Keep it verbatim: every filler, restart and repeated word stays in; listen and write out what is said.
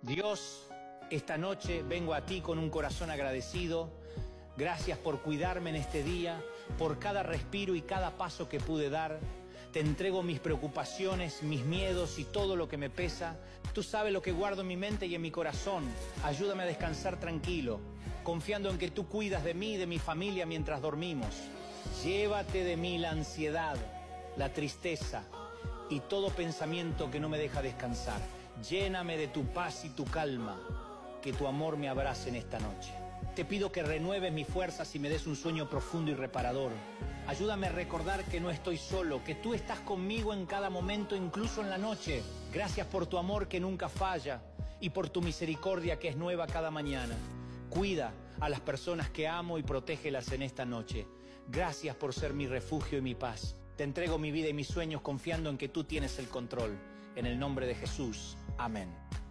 Dios, esta noche vengo a ti con un corazón agradecido. Gracias por cuidarme en este día, por cada respiro y cada paso que pude dar. Te entrego mis preocupaciones, mis miedos y todo lo que me pesa. Tú sabes lo que guardo en mi mente y en mi corazón. Ayúdame a descansar tranquilo, confiando en que tú cuidas de mí y de mi familia mientras dormimos. Llévate de mí la ansiedad, la tristeza y todo pensamiento que no me deja descansar. Lléname de tu paz y tu calma, que tu amor me abrace en esta noche. Te pido que renueves mis fuerzas y me des un sueño profundo y reparador. Ayúdame a recordar que no estoy solo, que tú estás conmigo en cada momento, incluso en la noche. Gracias por tu amor que nunca falla y por tu misericordia que es nueva cada mañana. Cuida a las personas que amo y protégelas en esta noche. Gracias por ser mi refugio y mi paz. Te entrego mi vida y mis sueños confiando en que tú tienes el control. En el nombre de Jesús. Amén.